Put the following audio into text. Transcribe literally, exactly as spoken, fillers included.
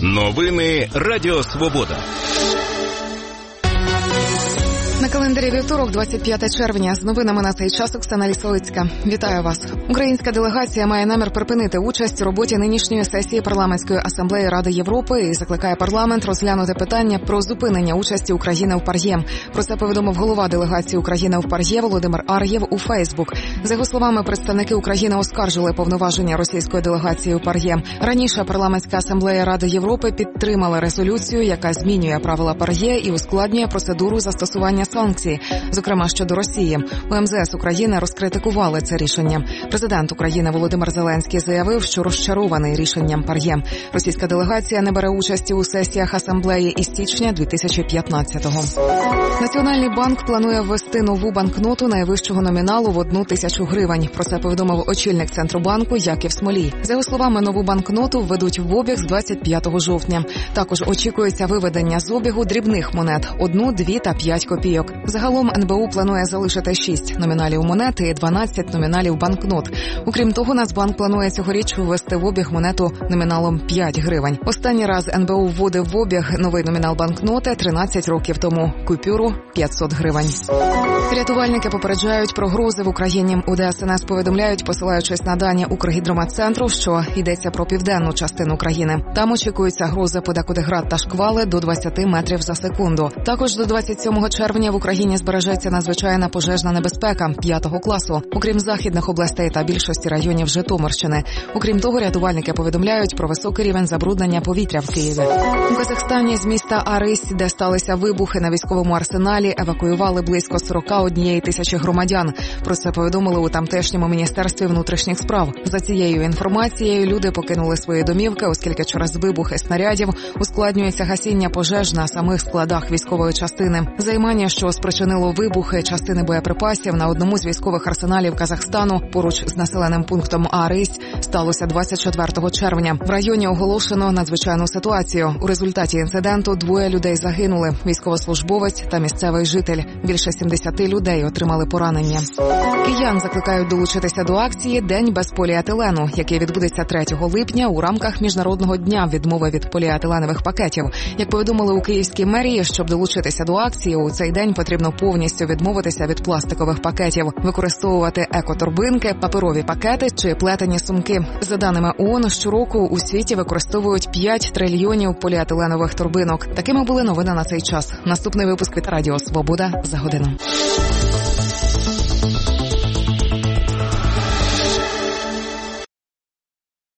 Новини Радіо Свобода. На календарі вівторок, двадцять п'яте червня. З новинами на цей час Оксана Лісовицька. Вітаю вас. Українська делегація має намір припинити участь у роботі нинішньої сесії Парламентської асамблеї Ради Європи і закликає парламент розглянути питання про зупинення участі України в ПАРЄ. Про це повідомив голова делегації України в ПАРЄ Володимир Ар'єв у Фейсбук. За його словами, представники України оскаржили повноваження російської делегації у ПАРЄ. Раніше Парламентська асамблея Ради Європи підтримала резолюцію, яка змінює правила ПАРЄ і ускладнює процедуру застосування санкцій, зокрема щодо Росії. У ем зе ес України розкритикували це рішення. Президент України Володимир Зеленський заявив, що розчарований рішенням ПАРЄ. Російська делегація не бере участі у сесіях асамблеї із січня дві тисячі п'ятнадцятого. Національний банк планує ввести нову банкноту найвищого номіналу в одну тисячу гривень. Про це повідомив очільник Центробанку Яків Смолій. За його словами, нову банкноту введуть в обіг з двадцять п'ятого жовтня. Також очікується виведення з обігу дрібних монет – одну, дві та п'ять копійок. Загалом ен бе у планує залишити шість номіналів монет і дванадцять номіналів банкнот. Окрім того, Нацбанк планує цьогоріч ввести в обіг монету номіналом п'ять гривень. Останній раз ен бе у вводив в обіг новий номінал банкноти тринадцять років тому – купюру п'ятсот гривень. Рятувальники попереджають про грози в Україні. У де ес ен ес повідомляють, посилаючись на дані Укргідрометцентру, що йдеться про південну частину країни. Там очікуються грози, подекуди град та шквали до двадцять метрів за секунду. Також до двадцять сьомого червня в Україні збережеться надзвичайна пожежна небезпека п'ятого класу, окрім західних областей та більшості районів Житомирщини. Окрім того, рятувальники повідомляють про високий рівень забруднення повітря в Києві. У Казахстані з міста Арись, де сталися вибухи на військовому арсеналі, евакуювали близько сорок однієї тисячі громадян. Про це повідомили у тамтешньому міністерстві внутрішніх справ. За цією інформацією, люди покинули свої домівки, оскільки через вибухи снарядів ускладнюється гасіння пожеж на самих складах військової частини. Займання, що спричинило вибухи частини боєприпасів на одному з військових арсеналів Казахстану поруч з населеним пунктом Арись, сталося двадцять четвертого червня. В районі оголошено надзвичайну ситуацію. У результаті інциденту двоє людей загинули – військовослужбовець та місцевий житель. Більше сімдесят людей отримали поранення. Киян закликають долучитися до акції «День без поліетилену», який відбудеться третього липня у рамках Міжнародного дня відмови від поліетиленових пакетів. Як повідомили у Київській мерії, щоб долучитися до акції, у цей день потрібно повністю відмовитися від пластикових пакетів, використовувати екоторбинки, паперові пакети чи плетені сумки. За даними о о ен, щороку у світі використовують п'ять трильйонів поліетиленових торбинок. Такими були новини на цей час. Наступний випуск від Радіо Свобода за годину.